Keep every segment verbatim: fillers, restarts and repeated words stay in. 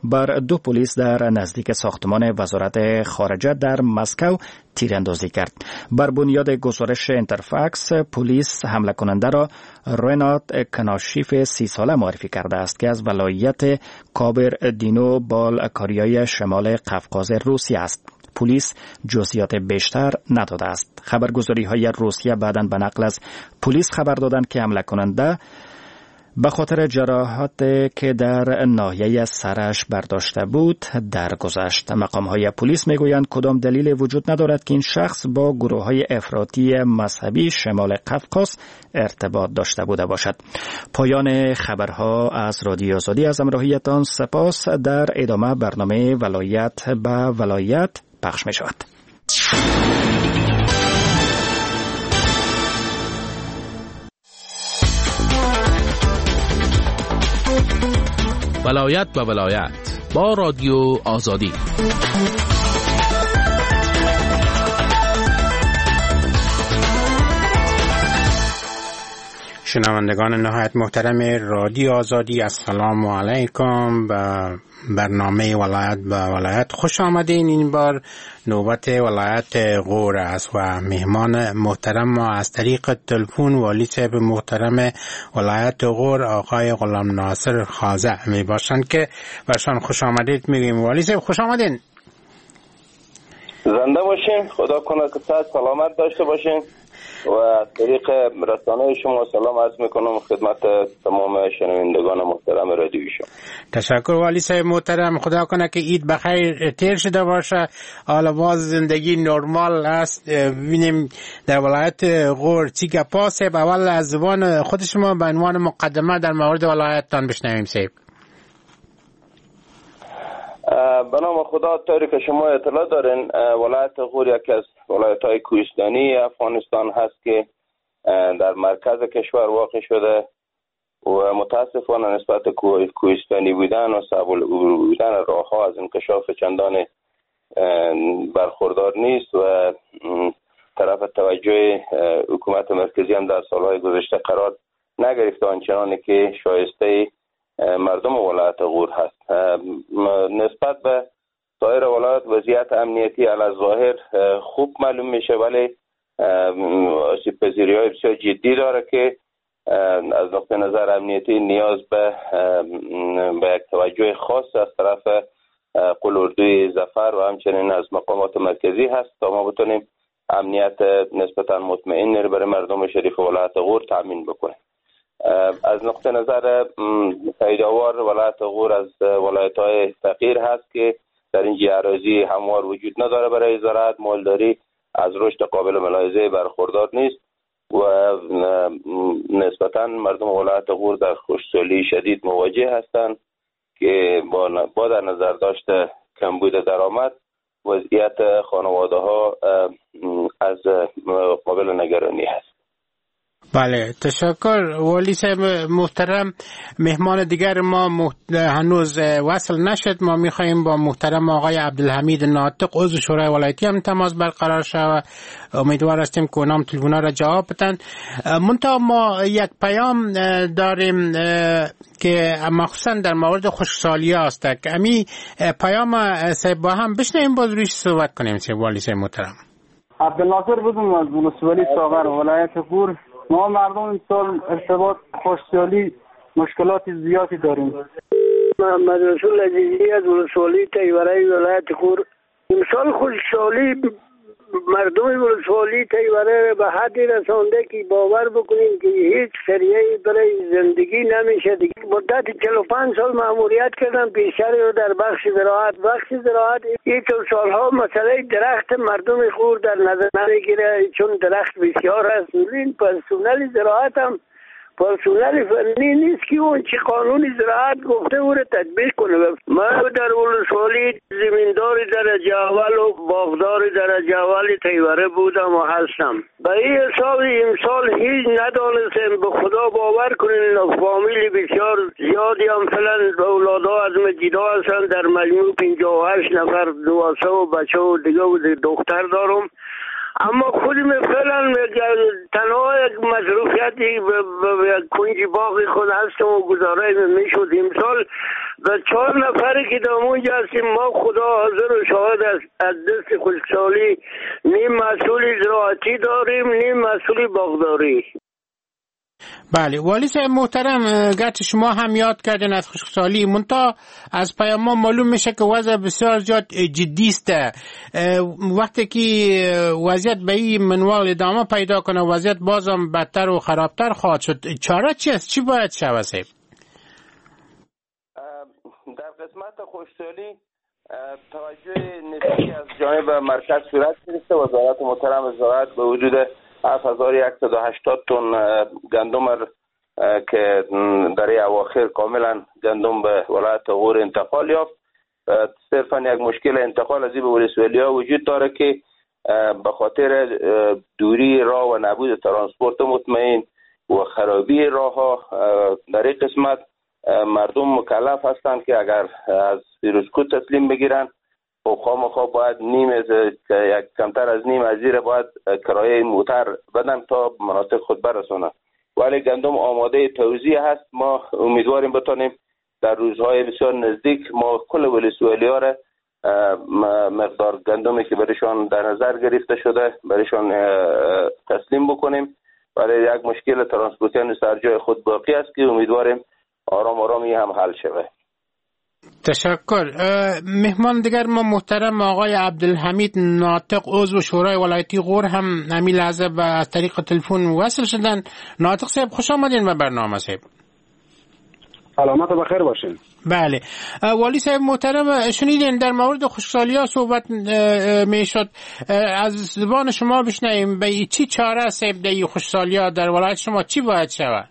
بر دو پلیس در نزدیک ساختمان وزارت خارجه در مسکو تیراندازی کرد. بر بنیاد گزارش اینترفاکس، پلیس حمله کننده را رنات کناشیف سی ساله معرفی کرده است که از ولایت کابر دینو بالکاریای شمال قفقاز روسیه است. پلیس جزئیات بیشتر نداده است. خبرگزاری های روسیه بعداً به نقل از پلیس خبر دادند که حمله کننده به خاطر جراحات که در ناحیه سرش برداشته بود درگذشت. مقام های پلیس میگویند کدام دلیل وجود ندارد که این شخص با گروه های افراطی مذهبی شمال قفقاز ارتباط داشته بوده باشد. پایان خبرها از رادیو آزادی. از همراهیتان سپاس. در ادامه برنامه ولایت به ولایت پخش می شود. ولایت به ولایت با رادیو آزادی. شنوندگان نهایت محترم رادیو آزادی، السلام علیکم. به برنامه ولایت به ولایت خوش آمدین. این بار نوبت ولایت غور است و مهمان محترم ما از طریق تلفن والی صاحب محترم ولایت غور آقای غلام ناصر خازع می باشند که برشان خوش آمدید میگیم. والی صاحب خوش آمدین. زنده باشین، خدا کنه که صحت سلامت داشته باشین و طریق رسانه شما سلام عرض میکنم خدمت تمام شنوندگان محترم رادیوی شما. تشکر والی صاحب محترم. خدا کنه که عید بخیر تیر شده باشه. حالا باز زندگی نرمال است. ببینیم در ولایت غور چی گپا صاحب. اول از زبان خود شما به عنوان مقدمه در مورد ولایتتان بشنویم صاحب. به نام خدا، طوری که شما اطلاع دارین ولایت غور یکی از ولایت‌های کوهستانی افغانستان هست که در مرکز کشور واقع شده و متاسفانه نسبت کوهستانی بودن و صعب العبور بودن راه‌ها از انکشاف چندان برخوردار نیست و طرف توجه حکومت مرکزی هم در سالهای گذشته قرار نگرفته آنچنانی که شایسته مردم ولایت غور هست. نسبت به سایر ولایت وضعیت امنیتی علی ظاهر خوب معلوم میشه، ولی آسیب پذیری های بسیار جدی داره که از نقطه نظر امنیتی نیاز به به یک توجه خاص از طرف قل اردوی ظفر و همچنین از مقامات مرکزی هست تا ما بتونیم امنیت نسبتا مطمئن برای مردم شریف ولایت غور تامین بکنیم. از نقطه نظر پیداوار ولایت غور از ولایت‌های فقیر هست که در این اراضی هموار وجود نداره برای زراعت، مالداری از رشد قابل ملاحظه برخوردار نیست و نسبتاً مردم ولایت غور در خشکسالی شدید مواجه هستند که با در نظر داشته کمبود درآمد وضعیت خانواده‌ها از قابل نگرانی است. بله تشکر والی صاحب محترم. مهمان دیگر ما محت... هنوز وصل نشد. ما میخواییم با محترم آقای عبدالحمید ناطق عضو شورای ولایتی هم تماس برقرار شود. امیدوار هستیم که اونام تلفن‌ها را جواب بدن. منتها ما یک پیام داریم که مخصوصا در مورد خشکسالی است که امی پیام صاحب با هم بشنویم باز روش صحبت کنیم. صاحب والی صاحب محترم عبدالناصر بودم از ولسوالی ساغر ولایت غور. ما مردم این سال ارتباط خشکسالی مشکلات زیادی داریم. محمد رسول عزیزی از ولسوالی تیوره ولایت غور. امسال خشکسالی مردم ولسوالی تیوره به حدی رسانده که باور بکنیم که هیچ سریعی برای زندگی نمیشه. مدت چهل و پنج سال مأموریت کردم پیشتر رو در بخش زراعت. بخش زراعت یک سالها مسئله درخت مردم غور در نظر نمیگیره چون درخت بسیار هست. این پرسونل زراعت هم پرسونل فنی نیست که اون چی قانون زراعت گفته او رو تطبیق کنه. من در ولسوالی زمیندار درجه اول و باغدار درجه اول تیوره بودم و هستم. به این حساب امسال هیچ ندانستم. به خدا باور کنین فامیلی بسیار زیادی هم فعلا اولادها از مجیدا هستن. در مجموع پنجاه و هشت نفر دواسه و بچه و دیگه و دختر دارم اما خودم فعلا تنها یک مصروفیتی به کنج باغ خود هستم و گزاره میشد. امسال به چهار نفری که در اونجا هستیم ما خدا حاضر و شاهد است، از دست خشکسالی نیم مسئول زراعتی داریم نیم مسئول باغداری. بله والی صاحب محترم، گرچه شما هم یاد کردین از خشکسالی، منتها از پیام معلوم میشه که وضع بسیار زیاد جدی است. وقتی که وضعیت به این منوال ادامه پیدا کنه وضعیت بازم بدتر و خرابتر خواهد شد. چاره چی است؟ چی باید شود صاحب؟ در قسمت خشکسالی توجه نسبی از جانب مرکز صورت گرفته. وزارت محترم زراعت به وجود هفت هزار و صد و هشتاد تن گندم که در اواخر کاملا گندم به ولایت غور انتقال یافت. صرفا یک مشکل انتقال از این به ولسوالی‌ها وجود داره که به خاطر دوری راه و نبود ترانسپورت مطمئن و خرابی راه ها در این قسمت مردم مکلف هستند که اگر از فیروزکوه تسلیم بگیرن و خامخا باید نیم از یک کمتر از نیم از زیر باید کرایه موتر بدن تا مناطق خود برسونن. ولی گندم آماده توزیع هست. ما امیدواریم بتونیم در روزهای بسیار نزدیک ما کل ولسوالی‌ها را مقدار گندمی که برایشان در نظر گرفته شده برایشان تسلیم بکنیم. ولی یک مشکل ترانسپورتیان سر جای خود باقی است که امیدواریم آرام آرامی هم حل شود. تشکر. مهمان دیگر ما محترم آقای عبدالحمید ناطق عضو شورای ولایتی غور هم همین لحظه از طریق تلفن وصل شدن. ناطق صاحب خوش آمدین به برنامه صاحب. سلامت و بخیر باشین. بله والی صاحب محترم، شنیدین در مورد خشکسالی ها صحبت می شد، از زبان شما بشنویم به چی چاره صاحب در این خشکسالی ها در ولایت شما چی باید شود؟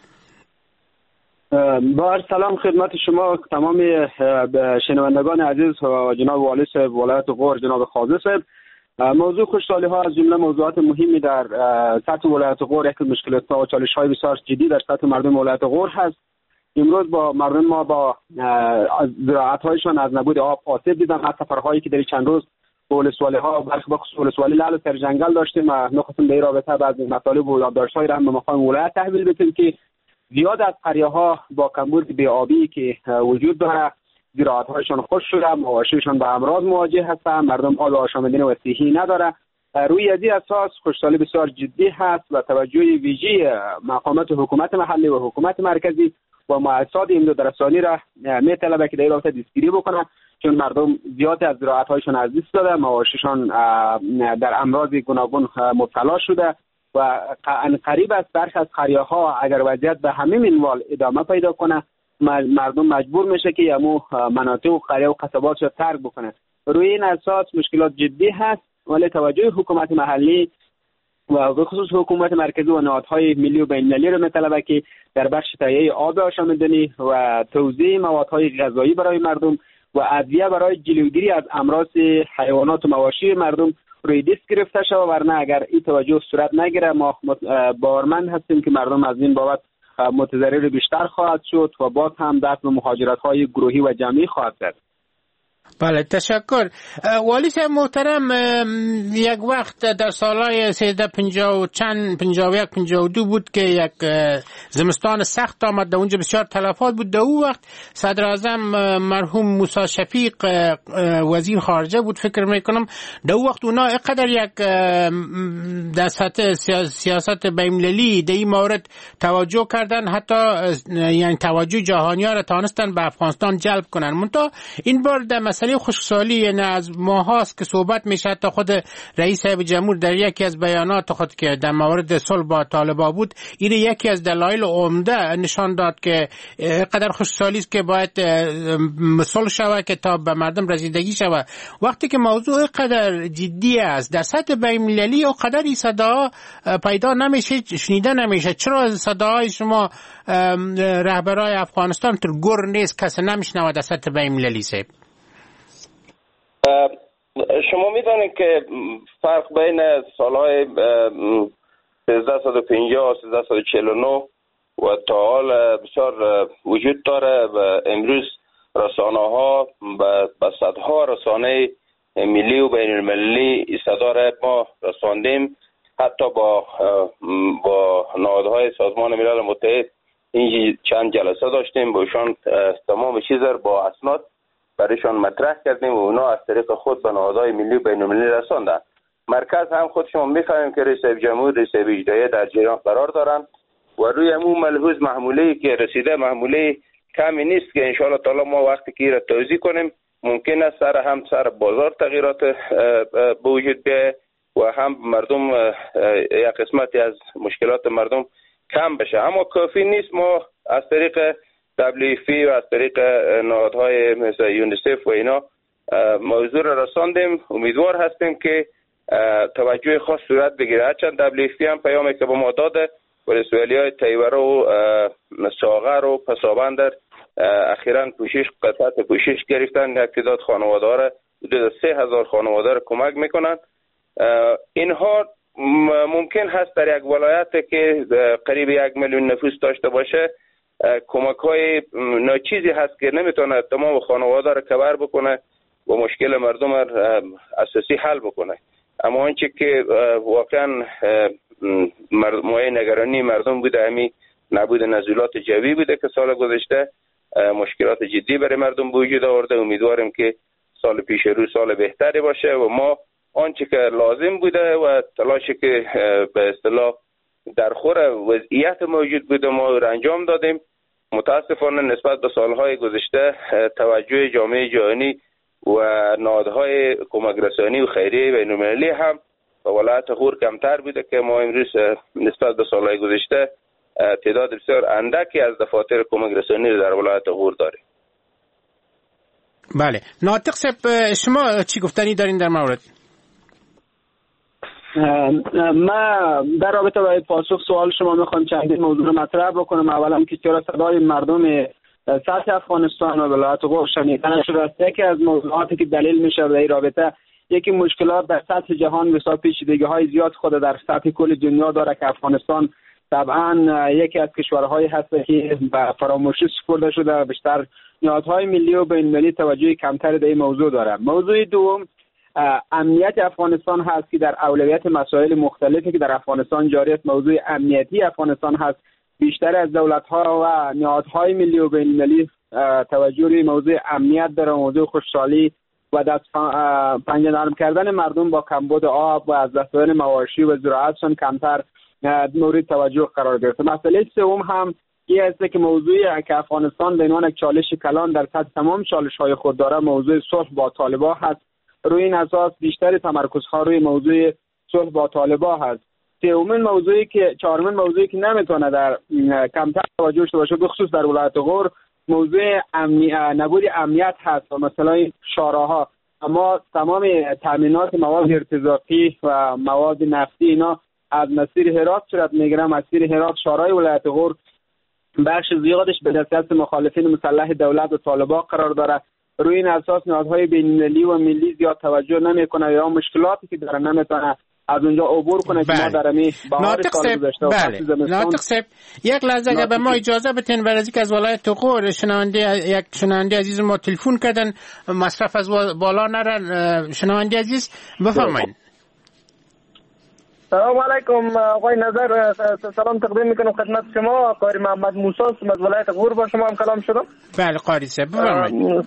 با عرض سلام خدمت شما تمام شنوندگان عزیز و جناب والی صاحب ولایت غور جناب خازه صاحب. موضوع خشکسالی ها از جمله موضوعات مهمی در سطح ولایت غور، یک مشکلات و چالش های بسیار جدی در سطح مردم ولایت غور هست. امروز با مردم ما با زراعت هایشان از نبود آب آسیب دیدن. از سفرهایی که در چند روز ولسوالی ها برخی بخصوص ولسوالی لعل سر جنگل داشتیم و نخستم به این رابطه بعضی مطالب و یادداشت‌های را هم به مقام ولایت تحویل بدیم که زیاد از قریه ها با کمبود بی‌آبی که وجود داره زراعت هایشان خشک شده، مواشیشان با امراض مواجه هستند، مردم آب آشامیدنی و صحی نداره. روی ازی اساس خشکسالی بسیار جدی هست و توجه ویژه مقامات حکومت محلی و حکومت مرکزی و مؤسسات امدادرسانی را میطلبه که در این رابطه دستگیری بکنه، چون مردم زیاد از زراعت هایشان از دست داده، مواشیشان در امراض گوناگون مبتلا شده و قریب است برخی از قریه ها اگر وضعیت به همین منوال ادامه پیدا کنه مردم مجبور میشه که یمو مناطق و قریه و قصبات را ترک بکنه. روی این اساس مشکلات جدی هست، ولی توجه حکومت محلی و به خصوص حکومت مرکزی و نهادهای ملی و بین‌المللی را میطلبه که در بخش تهیه آب آشامیدنی و توزیع موادهای غذایی برای مردم و ادویه برای جلوگیری از امراض حیوانات و مواشی مردم روی دست گرفته شود، ورنه اگر این توجه صورت نگیره ما باورمند هستیم که مردم از این بابت متضرر بیشتر خواهد شد و باز هم دست به مهاجرت‌های گروهی و جمعی خواهد زد. بله تشکر. والی صاحب محترم، یک وقت در سالهای سیزده پنجاه و چند پنجاه و یک پنجاه و دو بود که یک زمستان سخت آمد، در اونجا بسیار تلفات بود. در اون وقت صدر اعظم مرحوم موسی شفیق وزیر خارجه بود فکر میکنم. در اون وقت اونا اقدر یک در سطح سیاست بین‌المللی در این مورد توجه کردن، حتی یعنی توجه جهانی ها را توانستن به افغانستان جلب کنن. منتها این بار در مسئله خشکسالی یعنی از ماه هاست که صحبت میشه، تا خود رئیس جمهور در یکی از بیانات خود که در مورد صلح با طالبان بود این یکی از دلایل عمده نشان داد که قدر خشکسالی است که باید صلح شود که تا به مردم رسیدگی شود. وقتی که موضوع قدر جدی است در سطح بین‌المللی او قدر این صدا پیدا نمیشه، شنیده نمیشه. چرا صداهای شما رهبرای افغانستان تر گور نیست، کسی نمیشنوه در سطح بین‌المللی؟ صاحب شما میدانید که فرق بین سالهای سیزده و پنجاه و سیزده و چهل و نه و تا حال بسیار وجود داره و امروز رسانه ها به صدها رسانه ملی و بین المللی صدا را ما رساندیم. حتی با با نهادهای سازمان ملل متحد این چند جلسه داشتیم، با ایشان تمام چیز را با اسناد برایشان مطرح کردیم و اونا از طریق خود به نهادهای ملی و بین المللی رساندند. مرکز هم خود شما می‌فهمیم که رئیس جمهور، رئیس اجرایی در جریان قرار دارند و روی همون ملحوظ محموله که رسیده محموله کمی نیست که ان شاء الله تعالی ما وقتی که را توضیح کنیم ممکن است سر هم سر بازار تغییرات به وجود بیاید و هم مردم یک قسمتی از مشکلات مردم کم بشه، اما کافی نیست. ما از طریق دبلیو اف پی و از طریق نهادهای مثل یونیسف و اینا موضوع را رساندیم. امیدوار هستیم که توجه خاص صورت بگیره. هرچند دبلیو اف پی هم پیامی که به ما داده ولسوالی‌های تیوره و ساغر و پسابندر اخیراً پوشش قطعات پوشش گرفتن، یک تعداد خانواده را حدود سه هزار خانواده را کمک میکنند. اینها ممکن هست در یک ولایت که قریب یک میلیون نفوس داشته باشه کمک های ناچیزی هست که نمیتونه تمام خانواده را کور بکنه و مشکل مردم را اساسی حل بکنه. اما آنچه که واقعا مایه نگرانی مردم بوده همین نبود نزولات جوی بوده که سال گذشته مشکلات جدی برای مردم وجود آورده. امیدواریم که سال پیش رو سال بهتری باشه و ما آنچه که لازم بوده و تلاشی که به اصطلاح در خور وضعیت موجود بوده ما را انجام دادیم. متاسفانه نسبت به سالهای گذشته توجه جامعه جهانی و نهادهای کمک رسانی و خیریه بین المللی هم به ولایت غور کمتر بوده که ما امروز نسبت به سالهای گذشته تعداد بسیار اندکی از دفاتر کمک رسانی در ولایت غور داریم. بله، ناطق صاحب شما چی گفتنی دارین در مورد؟ ما در رابطه با پاسخ سوال شما میخوام چندین موضوع رو مطرح بکنم. اولا که چرا صدای مردم سطح افغانستان و ولایت غور شنیده نشده است. یکی از موضوعاتی که دلیل میشه در این رابطه یکی مشکلات در سطح جهان بسیار پیچیدگی‌های زیاد خود در سطح کل دنیا داره که افغانستان طبعا یکی از کشورهایی هست که به فراموشی سپرده شده. بیشتر نهادهای ملی و بین‌المللی توجه کمتری در این موضوع داره. موضوع دوم امنیت افغانستان هست که در اولویت مسائل مختلفی که در افغانستان جاری است موضوع امنیتی افغانستان هست. بیشتر از دولت‌ها و نهادهای ملی و بین‌المللی توجه روی موضوع امنیت داره، موضوع خوشحالی و دست پنجه نرم کردن مردم با کمبود آب و از دست دادن مواشی و زراعتشان کمتر مورد توجه قرار گرفته. مسئله سوم هم این است که موضوعی که افغانستان به عنوان یک چالش کلان در سطح تمام چالش‌های خود داره موضوع صلح با طالبان هست. روی این اساس بیشتر تمرکزها روی موضوع صلح با طالبان هست. سومین موضوعی که چهارمین موضوعی که نمیتونه در کمتر توجه شده باشه به خصوص در ولایت غور موضوع امنی... نبود امنیت هست و مثلا شاراها. اما تمام تامینات مواد ارتزاقی و مواد نفتی اینا از مسیر هرات صورت میگیره. مسیر هرات شارای ولایت غور بخش زیادش به دست مخالفین مسلح دولت و طالبان قرار داره. روی این اساس نهادهای بین‌المللی و ملی زیاد توجه نمیکنه یا مشکلاتی که داره نمیتونه از اونجا عبور کنه که ما در امی بهار سال گذشته و فصل زمستان. ناطق صاحب یک لحظه اگر به ما اجازه بدین، برای اینکه از ولایت غور شنونده یک شنونده عزیز ما تلفن کردن مصرف از بالا نرن. شنونده عزیز بفرمایید. سلام علیکم آقای نظر، سلام تقدیم میکنم خدمت شما. قاری محمد موسی از ولایت غور با شما هم کلام شدم. بله قاری صاحب بفرمایید.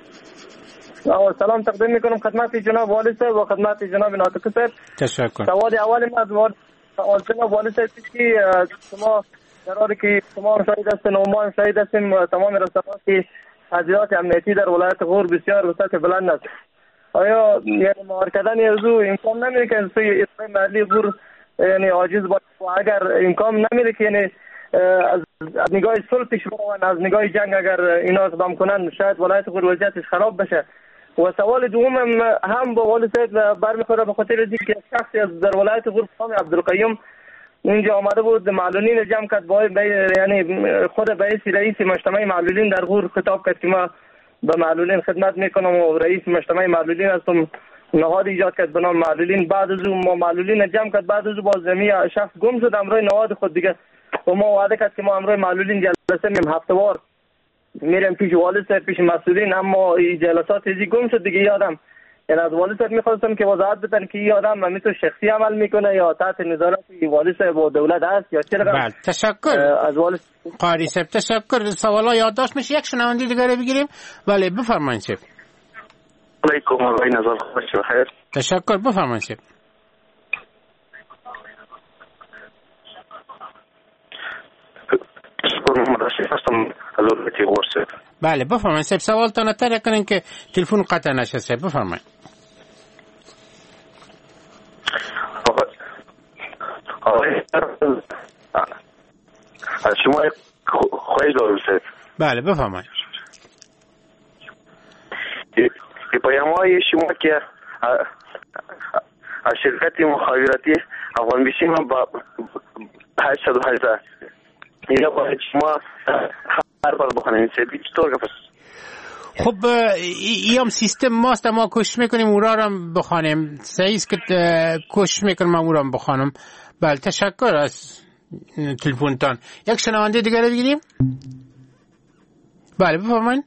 سلام تقدیم میکنم خدمت جناب والی صاحب و خدمت جناب ناطق صاحب. تشکر. سوال اول ما از جناب والی صاحب که شما در حالی که شما هم شاهد هستین و ما هم شاهد هستیم و تمام رسانه‌ها که تجهیزات امنیتی در ولایت غور بسیار به سطح بلند است. آیا یعنی مهار کردن موضوع امکان نمیره که سوی اداره محلی غور یعنی عاجز باشه و اگر امکان نمیره که یعنی از نگاه صلح پیش بروند، از نگاه جنگ اگر اینا اقدام کنن شاید ولایت غور وضعیتش خراب بشه. و سوال دوم هم با والی صاحب برمیخوره به خاطر اینکه شخصی از در ولایت غور نام عبدالقیوم اینجا آمده بود معلولین جمع کرد با یعنی خود رئیس رئیس مجتمع معلولین در غور خطاب کرد که ما به معلولین خدمت میکنم و رئیس مجتمع معلولین هستم. نهاد ایجاد کرد به نام معلولین. بعد از اون ما معلولین جمع کرد، بعد از اون باز زمین شخص گم شد امروی نهاد خود دیگه و ما وعده کرد که ما امروی معلولین جلسه میم هفته‌وار میرم پیش والی صاحب پیش مسئولین، اما این جلسات ازی گم شد دیگه. یادم یعنی از والی صاحب میخواستم که وضاحت بدن که این آدم مثل شخصی عمل میکنه یا تحت نظارت والی صاحب و دولت هست یا چه رقم. بله تشکر از والی قاری صاحب، تشکر. سوالا یادداشت میشه. یک شنونده دیگه رو بگیریم. بله بفرمایید صاحب. علیکم آقای نزار، خوش بخیر. تشکر، بفرمایید صاحب. محمد رشید هستم از ولایت غور صاحب. بله بفرمایید صاحب، سوالتان تر کنین که تلفن قطع نشه صاحب. بفرمایید. آقای از شما خواهش دارم صاحب. بله بفرمایید. پیام های شما که از شرکت مخابراتی افغان بیسی من با هشتصد و هجده یا باید شما هر بار بخونیم سیبی چطور گفت؟ خب ای هم سیستم ماست، ما کوشش میکنیم اورا رو بخوانیم. صحیح است که کوشش میکنم اورا رو بخوانم. بله تشکر از تلفنتان. یک شنونده دیگر رو بگیریم. بله بفرمایید.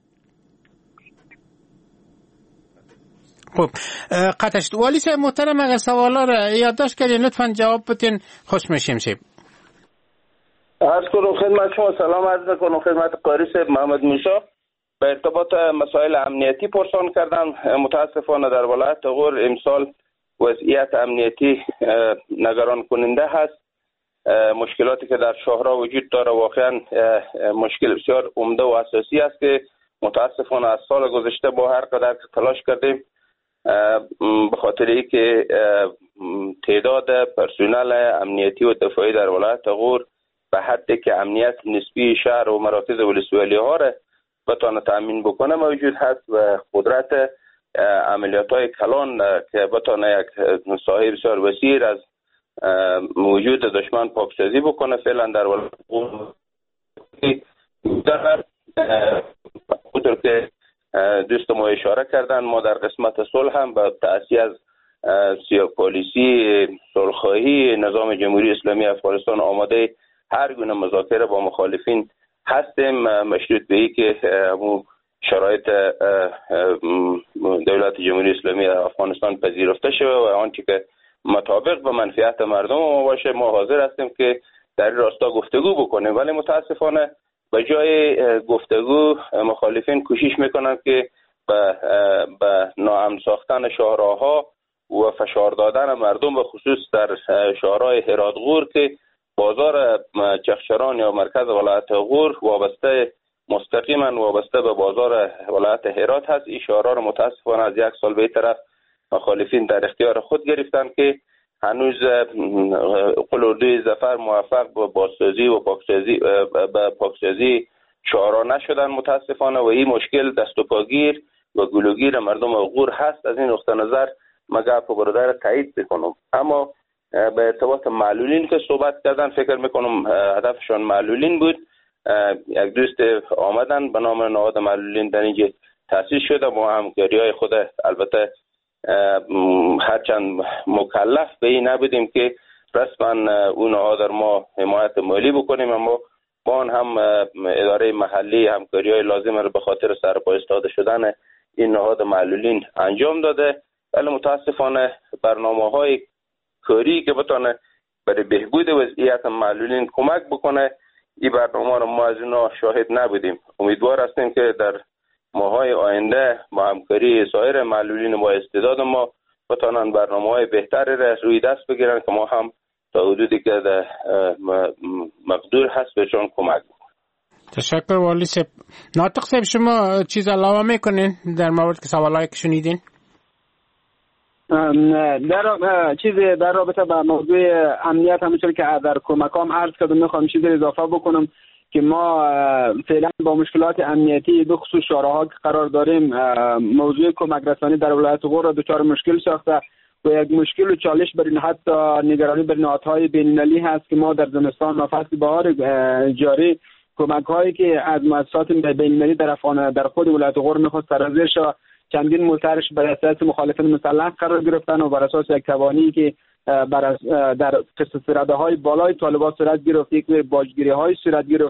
خب قطعش والی صاحب محترم، اگر سوالا رو یادداشت کردین لطفاً جواب بدین، خوش میشیم صاحب. عرض کنم خدمت شما، سلام عرض میکنم خدمت قاری صاحب محمد موسی. به ارتباط مسائل امنیتی پرسان کردم. متاسفانه در ولایت غور امسال وضعیت امنیتی نگران کننده هست. مشکلاتی که در شهرها وجود داره واقعا مشکل بسیار عمده و اساسی است که متاسفانه از سال گذشته با هر قدر تلاش کردیم به خاطر اینکه تعداد پرسنل امنیتی و دفاعی در ولایت غور به حدی که امنیت نسبی شهر و مراکز ولسوالی ها را بتونه تامین بکنه موجود هست و قدرت عملیات های کلان که بتونه یک ساحه بسیار وسیع از وجود دشمن پاکسازی بکنه فعلا در ولایت غور اونطور که دوست ما اشاره کردن ما در قسمت صلح هم با تأسیس از سیاه پالیسی صلح‌خواهی نظام جمهوری اسلامی افغانستان آماده هر گونه مذاکره با مخالفین هستیم، مشروط به این که شرایط دولت جمهوری اسلامی افغانستان پذیرفته شده و آنچه که مطابق به منفعت مردم ما باشه ما حاضر هستیم که در این راستا گفتگو بکنیم. ولی متاسفانه به جای گفتگو مخالفین کوشش میکنند که به به ناامن ساختن شهرها و فشار دادن مردم به خصوص در شهرهای هرات غور که بازار چخشران یا مرکز ولایت غور وابسته مستقیما وابسته به بازار ولایت هرات هست. این شهرها را متاسفانه از یک سال به طرف مخالفین در اختیار خود گرفتن که هنوز قلوردوی ظفر موفق به بازسازی و پاکسازی به پاکسازی شهرها نشدن متاسفانه و این مشکل دست و پاگیر و گلوگیر مردم غور هست. از این نقطه نظر ما گپ برادر تایید میکنم. اما به ارتباط معلولین که صحبت کردن فکر میکنم هدفشان معلولین بود. یک دوست آمدن به نام نهاد معلولین در اینجا تأسیس شده. ما همکاری های خود البته هرچند مکلف به این نبودیم که رسما اون نهاد در ما حمایت مالی بکنیم، اما با آن هم اداره محلی همکاری های لازم را به خاطر سرپا ایستاده شدن این نهاد معلولین انجام داده. ولی متاسفانه برنامه های کاری که بتونه برای بهبود وضعیت معلولین کمک بکنه این برنامه را ما از اونا شاهد نبودیم. امیدوار هستیم که در ماهای آینده با همکاری سایر معلولین با استعداد ما بتونن برنامه‌های بهتری را روی دست بگیرن که ما هم تا حدودی که مقدور هست بهشون کمک بکنیم. تشکر والی صاحب. ناطق صاحب شما چیز علاوه میکنین در مورد که سوالایی که شنیدین؟ در چیز در رابطه با موضوع امنیت همونطور که در کمکام عرض کردم میخوام چیزی اضافه بکنم که ما فعلا با مشکلات امنیتی به خصوص شهرها که قرار داریم موضوع کمک رسانی در ولایت غور را دچار مشکل ساخته و یک مشکل و چالش بر حتی نگرانی بر نهادهای بین‌المللی هست که ما در زمستان و فصل بهار جاری کمک هایی که از مؤسسات بین‌المللی در افغان در خود ولایت غور میخواست سرازیر شود چندین ملترش بر اساس مخالفین مسلح قرار گرفتن و بر اساس یک توانی که بر در قصص رده های بالای طالبان صورت گرفت، یک باجگیری های صورت گرفت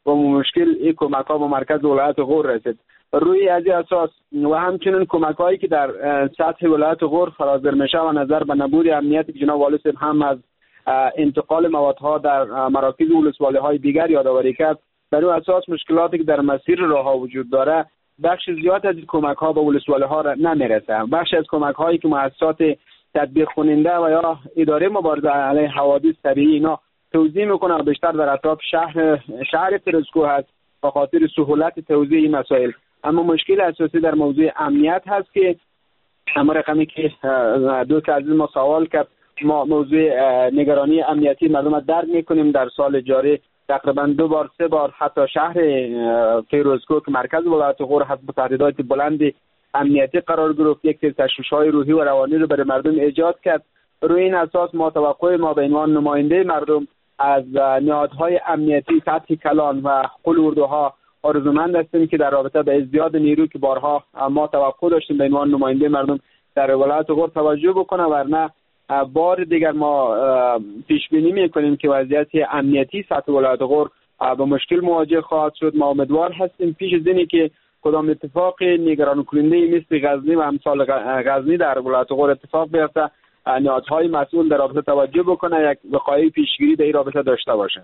و مشکل این کمک ها به مرکز ولایت غور رسید. روی از این اساس و همچنین کمک هایی که در سطح ولایت غور صادر میشه و نظر به نبود امنیتی که جناب والی صاحب هم از انتقال موادها در مراکز ولسوالی های دیگر یادآوری کرد، در اون اساس مشکلاتی که در مسیر راه ها وجود داره بخش زیاد از این کمک ها به ولسوالی ها را نمیرسه. بخش از کمک هایی که مؤسسات تطبیق کننده و یا اداره مبارزه علیه حوادث طبیعی اینا توزیع میکنه و بیشتر در اطراف شهر شهر ترسکو هست به خاطر سهولت توزیع این مسائل. اما مشکل اساسی در موضوع امنیت هست که اما رقمی که دوست عزیز ما سوال کرد، ما موضوع نگرانی امنیتی مردم درک میکنیم. در سال جاری تقریبا دو بار سه بار حتی شهر فیروزکوه که مرکز ولایت غور هست با تهدیدات بلند امنیتی قرار گرفت، یک سری تشویش‌های روحی و روانی رو برای مردم ایجاد کرد. روی این اساس ما توقع ما به عنوان نماینده مردم از نهادهای امنیتی سطح کلان و قل اردوها آرزومند هستیم که در رابطه به ازدیاد نیرو که بارها ما توقع داشتیم به عنوان نماینده مردم در ولایت غور توجه بکنه، ورنه بار دیگر ما پیش بینی میکنیم که وضعیت امنیتی سطح ولایت غور با مشکل مواجه خواهد شد. ما امیدوار هستیم پیش از اینی که کدام اتفاق نگران کننده مثل غزنی و امثال غزنی در ولایت غور اتفاق بیفته، نهادهای مسئول در رابطه توجه بکنه، یک وقایع پیشگیری در این رابطه داشته باشه.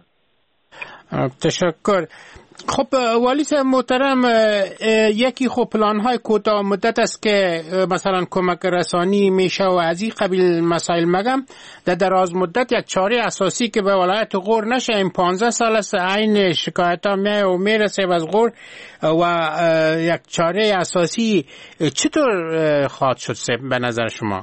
تشکر. خب والی صاحب محترم، یکی خب پلان های کوتاه مدت است که مثلا کمک رسانی میشه و از این قبیل مسائل مگم در دراز مدت یک چاره اساسی که به ولایت غور نشه. این پانزده سال است عین شکایت ها می و میرسه از غور و یک چاره اساسی چطور خواهد شد به نظر شما؟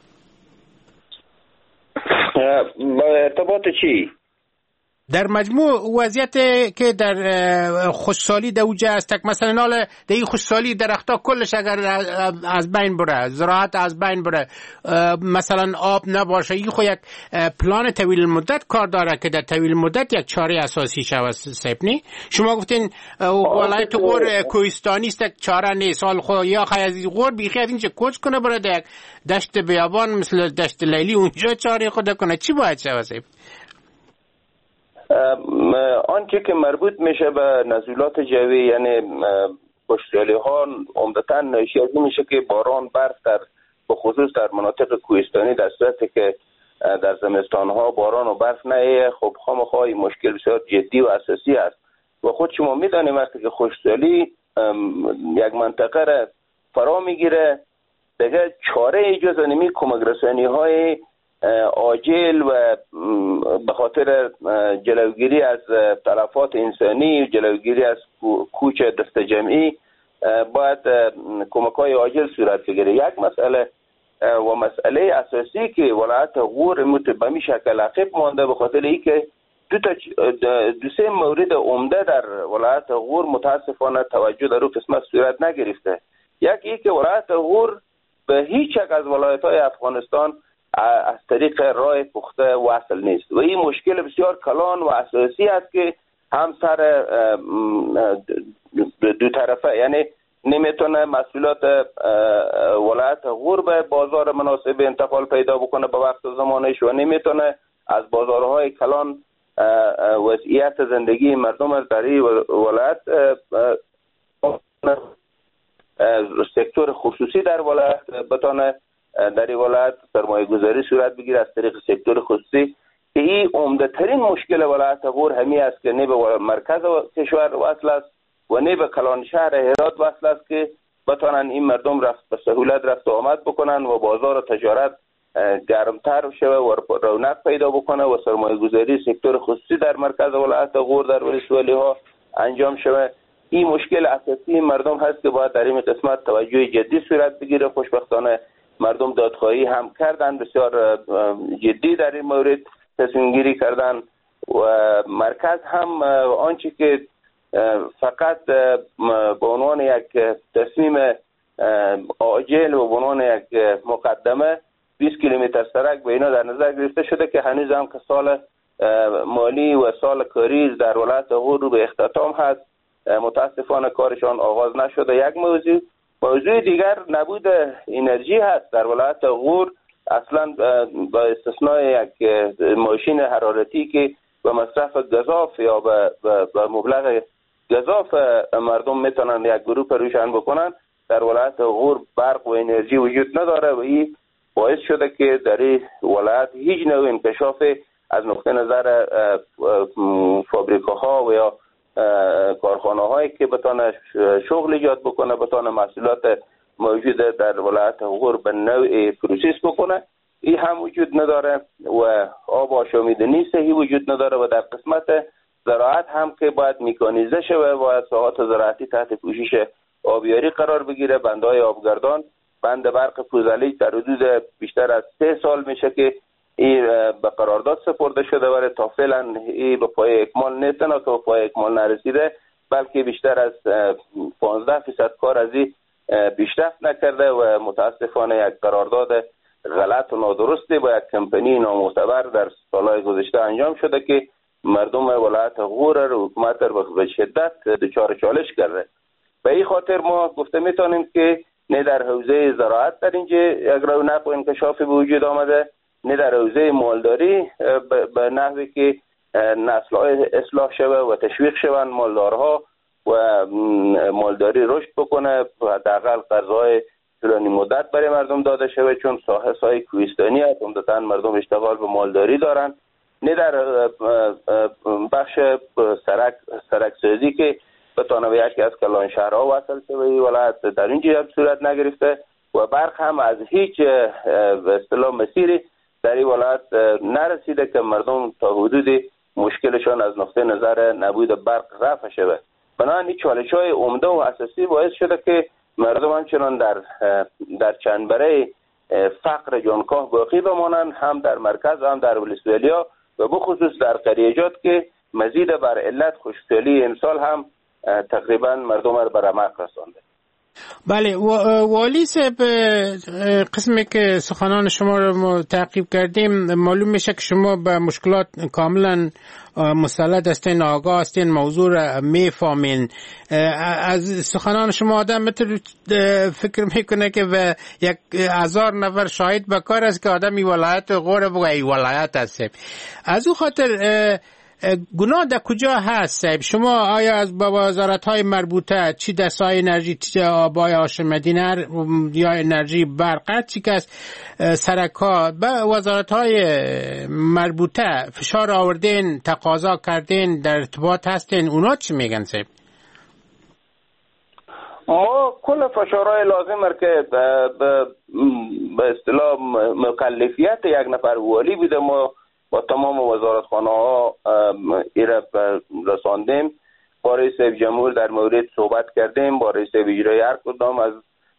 با ارتباط چی؟ در مجموع وضعیت که در خوشسالی دوجه است، مثلا نال در این خوشسالی درختها کلش اگر از بین بره، زراعت از بین بره، مثلا آب نباشه، این خو یک پلان طویل مدت کار داره که در طویل مدت یک چاره اساسی شود. سپنی شما گفتین ولایت غور کوهستانی است، چاره نیست. سال خو یا خی از غور بیخی از اینجا کوچ کنه بره در دشت بیابان مثل دشت لیلی اونجا چاره خود کنه، چی باید شود؟ آنچه که مربوط میشه به نزولات جوی یعنی خشکسالی ها عمدتاً ناشی از این میشه که باران برف در به خصوص در مناطق کوهستانی در صورتی که در زمستان ها باران و برف نه، خب خامخا این مشکل بسیار جدی و اساسی است و خود شما میدانید وقتی که خشکسالی یک منطقه را فرا میگیره دیگه چاره جز نمی کمک رسانی های عاجل و به خاطر جلوگیری از تلفات انسانی و جلوگیری از کوچ دست جمعی باید کمک های عاجل صورت بگیره. یک مسئله و مسئله اساسی که ولایت غور به می شکل عقب مانده به خاطر ای که دو تا دو سه مورد عمده در ولایت غور متاسفانه توجه در او قسمت صورت نگرفته. یکی ای که ولایت غور به هیچ یک از ولایت های افغانستان از طریق راه پخته وصل نیست و این مشکل بسیار کلان و اساسی است که هم سر دو طرفه، یعنی نمیتونه مسئولات ولایت غور به بازار مناسب انتقال پیدا بکنه به وقت زمانش و نمیتونه از بازارهای کلان وضعیت زندگی مردم از در این ولایت سکتور خصوصی در ولایت بتونه در این ولایت سرمایه گذاری صورت بگیره از طریق سکتور خصوصی که این عمده ترین مشکل ولایت غور همی است که نه به مرکز کشور وصل است و نه به کلان شهر هرات وصل است که بتونن این مردم رفت به سهولت رفت و آمد بکنن و بازار و تجارت گرمتر شوه و رونق پیدا بکنه و سرمایه گذاری سکتور خصوصی در مرکز ولایت غور در ولسوالی ها انجام شوه. این مشکل اساسی مردم هست که باید در این قسمت توجه جدی صورت بگیره. خوشبختانه مردم دادخواهی هم کردن، بسیار جدی در این مورد تصمیم گیری کردن و مرکز هم آنچه که فقط به عنوان یک تصمیم عاجل و به عنوان یک مقدمه بیست کیلومتر سرک به اینا در نظر گرفته شده که هنوز هم که سال مالی و سال کاری در ولایت غور رو به اختتام هست، متاسفانه کارشان آغاز نشده. یک موضوع موضوع دیگر نبود انرژی هست در ولایت غور، اصلا با استثنای یک ماشین حرارتی که به مصرف گزاف یا به مبلغ گزاف مردم میتونن یک گروه روشن بکنن، در ولایت غور برق و انرژی وجود نداره و این باعث شده که در این ولایت هیچ نوع انکشاف از نقطه نظر فابریکاها و یا کارخانه هایی که بتونه شغل ایجاد بکنه، بتونه محصولات موجود در ولایت غور به نوع پروسس بکنه، این هم وجود نداره و آب آشامیدنی صحیح وجود نداره و در قسمت زراعت هم که باید میکانیزه شوه و ساحات زراعتی تحت پوشش آبیاری قرار بگیره. بندهای آبگردان، بند برق پوزلی در حدود بیشتر از سه سال میشه که این به قرارداد سپرده شده ولی تا فعلا این به پای اکمال نه تنها که به پای اکمال نرسیده بلکه بیشتر از پانزده فیصد کار از این پیشرفت نکرده و متاسفانه یک قرارداد غلط و نادرستی با یک کمپانی نامعتبر در سالهای گذشته انجام شده که مردم ولایت غور و حکومت را به شدت دچار چالش کرده. به این خاطر ما گفته میتونیم که نه در حوزه زراعت در اینجا یک رونق و انکشافی به وجود آمده، نه در حوزه مالداری به نحوی که نسل‌های اصلاح شوه و تشویق شوند مالدارها و مالداری رشد بکنه و حداقل قرضهای طولانی مدت برای مردم داده شوه، چون ساحه ساحه کوهستانی است، عمدتاً مردم اشتغال به مالداری دارند. نه در بخش سرک سرک سازی که بتونه به یکی از کلان شهرها وصل شوه ولایت در اینجا صورت نگرفته و برق هم از هیچ به اصطلاح مسیری در این ولایت نرسیده که مردم تا حدودی مشکلشان از نقطه نظر نبود برق رفع شده. بنابراین چالش‌های عمده و اساسی باعث شده که مردم همچنان در در چنبره فقر جانکاه باقی بمانند، هم در مرکز هم در ولسوالی‌ها و بخصوص در قریجات که مزید بر علت خشکسالی امسال هم تقریبا مردم را به رمق رسانده. بله والی صاحب، قسمی که سخنان شما رو تعقیب کردیم معلوم میشه که شما به مشکلات کاملا مسلط هستین، آگاه هستین، موضوع را میفهمین. از سخنان شما آدم میتونه فکر میکنه که به یک هزار نفر شاهد بکار است که آدمی ولایت غور بگه ای ولایت هست. از او خاطر گناه در کجا هست؟ شما آیا از با وزارت‌های مربوطه چی دستای انرژی، چی آبای آشامیدنی یا انرژی برق، چی که از سرک‌ها به وزارت‌های مربوطه فشار آوردین، تقاضا کردین، در ارتباط هستین، اونا چی میگن صاحب؟ ما کل فشارهای لازم است که به اصطلاح مکلفیت یک نفر والی بوده ما با تمام وزارتخانه ها ایره رساندیم. با رئیس جمهور در مورد صحبت کردیم، با رئیس اجرایی هر کدام از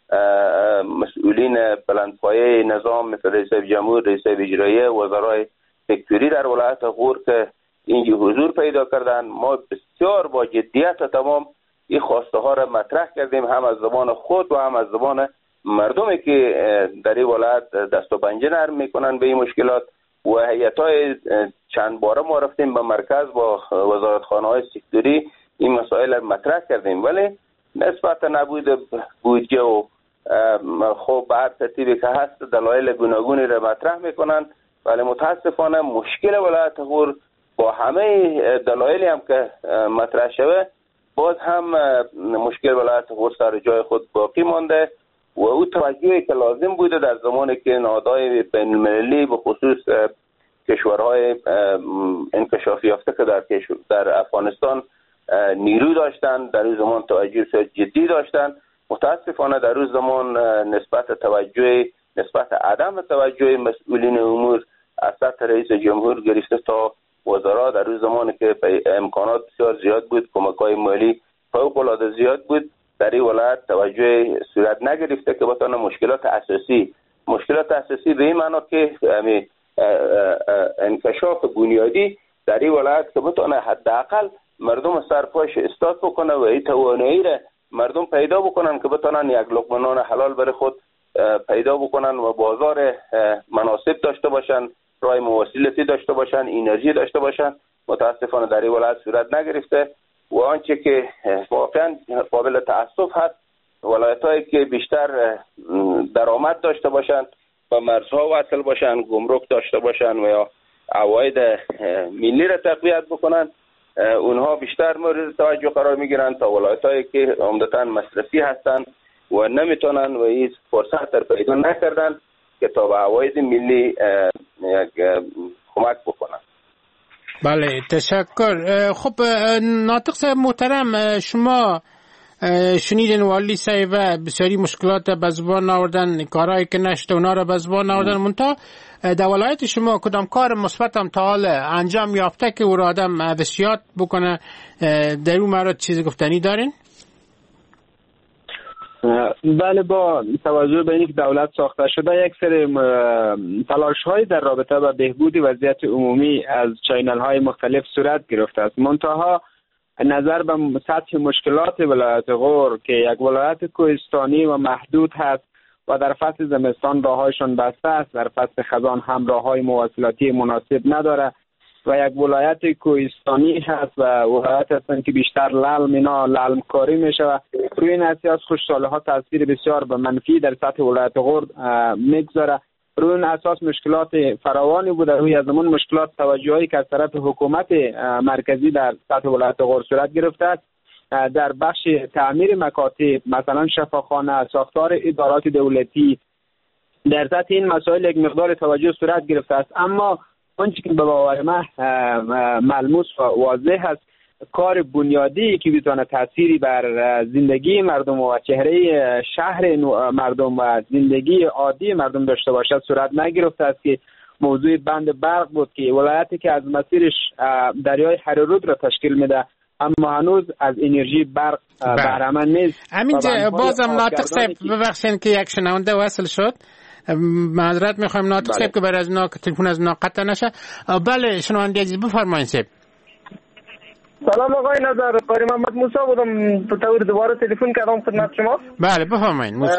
مسئولین بلندپایه نظام مثل رئیس جمهور، رئیس اجرایی، وزرای سکتوری در ولایت غور که اینجا حضور پیدا کردن، ما بسیار با جدیت تمام این خواسته ها را مطرح کردیم، هم از زبان خود و هم از زبان مردمی که در این ولایت دست و پنجه نرم میکنن به این مشکلات. و هیئت‌های چند باره ما رفتیم به مرکز با وزارتخانه‌های سکتوری این مسائل را مطرح کردیم، ولی نسبت نبود بودجه و خب به هر ترتیبی که هست دلایل گوناگونی را مطرح میکنن، ولی متاسفانه مشکل ولایت غور با همه دلایلی هم که مطرح شده باز هم مشکل ولایت غور سر جای خود باقی مانده و او توجهی که لازم بوده در زمانی که نهادهای بین‌المللی به خصوص کشورهای انکشاف یافته که در در افغانستان نیرو داشتن، در این زمان توجه جدی داشتن، متاسفانه در این زمان نسبت توجه نسبت عدم توجه مسئولین امور از سطح رئیس جمهور گرفته تا وزرا در این زمانی که امکانات بسیار زیاد بود، کمک‌های مالی فوق العاده زیاد بود، در این ولایت توجه صورت نگرفته که بتونه مشکلات اساسی مشکلات اساسی به این معنا که همین انکشاف بنیادی در این ولایت که بتونه حداقل مردم سرپاش استاد بکنه و این توانایی را مردم پیدا بکنن که بتونن یک لقمه نان حلال برای خود پیدا بکنن و بازار مناسب داشته باشن، راه مواصلاتی داشته باشن، انرژی داشته باشن. متاسفانه در این ولایت صورت نگرفته و آنچه که واقعا قابل تأسف هست ولایت‌هایی که بیشتر درآمد داشته باشند و مرزها وصل باشند، گمرک داشته باشند و یا عواید ملی را تقویت بکنند، اونها بیشتر مورد توجه قرار میگیرند تا ولایت‌هایی که عمدتاً مصرفی هستند و نمیتونن و این فرصت در پیدا نکردن که تا به عواید ملی یک کمک بکنن. بله تشکر. خب ناطق صاحب محترم، شما شنیدین والی صاحب بسیاری مشکلات به زبان آوردن، کارهایی که نشده اونا را به زبان آوردن، منتها در ولایت شما کدام کار مثبت هم تا حال انجام یافته که او را آدم ارزیابی بکنه؟ در اون مورد چیزی گفتنی دارین؟ بله، با توجه به اینکه دولت ساخته شده یک سری تلاش‌های در رابطه با بهبود وضعیت عمومی از چینل‌های مختلف صورت گرفته است، منتها نظر به سطح مشکلات ولایت غور که یک ولایت کوهستانی و محدود هست و در فصل زمستان راه‌هایشان بسته است، در فصل خزان هم راه‌های مواصلاتی مناسب نداره و یک ولایت کوهستانی هست و ولایت هستند که بیشتر للم اینا للم کاری میشه و روی این اساس خوشحالی‌ها تاثیر بسیار به منفی در سطح ولایت غور میگذاره. روی این اساس مشکلات فراوانی بوده. روی از اون مشکلات توجهی که از طرف حکومت مرکزی در سطح ولایت غور صورت گرفته است در بخش تعمیر مکاتب، مثلا شفاخانه، ساختار ادارات دولتی، در سطح این مسائل یک مقدار توجه صورت گرفته است، اما آنچه که به باور من ملموس و واضح است کار بنیادی که بتونه تأثیری بر زندگی مردم و چهره شهر مردم و زندگی عادی مردم داشته باشد صورت نگرفته است که موضوع بند برق بود که ولایتی که از مسیرش دریای هررود را تشکیل میده اما هنوز از انرژی برق بهره مند نیست. همینجا بازم ناطق صاحب ببخشید که یک شنونده وصل شد، معذرت میخوایم ناطق صاحب که برای از نا تلفن از نا قطع نشه. بله شنونده عزیز بفرمایید صاحب. سلام آقای نظر، قاری محمد موسی بودم، به طور دوباره تلفن کردم خدمت شما. بله بفرمایید موسی.